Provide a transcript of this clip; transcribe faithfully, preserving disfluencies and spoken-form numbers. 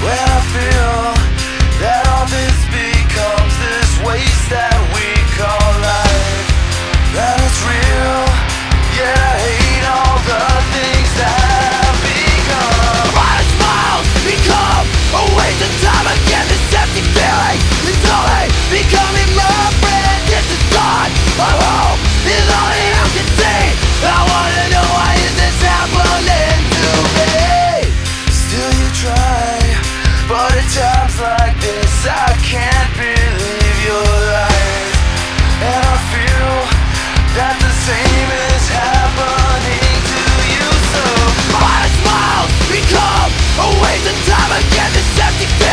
When I feel that all this becomes this waste that we call life, that it's real, yet I hate all the things that I've become. My smiles become a waste of time again. This empty feeling is only becoming my friend. This is gone, my hope is only I can see. I wanna know why is this happening to me. Still you try, but at times like this I can't believe you're right. And I feel that the same is happening to you. So my smiles become a waste of time again. This empty